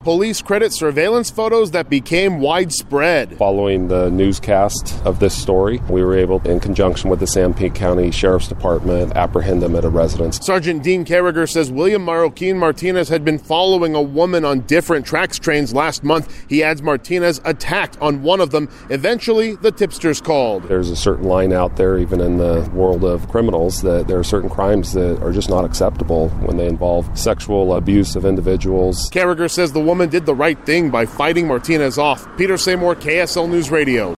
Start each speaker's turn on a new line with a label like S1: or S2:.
S1: police credit surveillance photos that became widespread.
S2: Following the newscast of this story, we were able, in conjunction with the Sanpete County Sheriff's Department, apprehend them at a residence.
S1: Sergeant Dean Carragher says William Marroquin Martinez had been following a woman on different TRAX trains last month. He adds Martinez attacked on one of them. Eventually, the tipsters called.
S2: There's a certain line out there, even in the world of criminals, that there are certain crimes that are just not acceptable when they involve sexual abuse of individuals.
S1: Carragher says the woman did the right thing by fighting Martinez off. Peter Seymour, KSL News Radio.